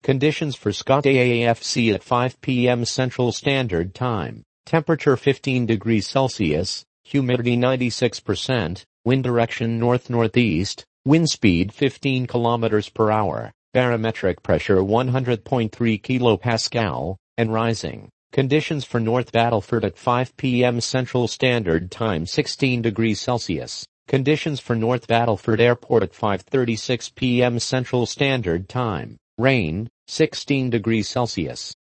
Conditions for Scott AAFC at 5 p.m. Central Standard Time. Temperature 15 degrees Celsius, humidity 96%, wind direction north-northeast, wind speed 15 kilometers per hour, barometric pressure 100.3 kilopascal, and rising. Conditions for North Battleford at 5 p.m. Central Standard Time 16 degrees Celsius. Conditions for North Battleford Airport at 5:36 p.m. Central Standard Time. Rain, 16 degrees Celsius.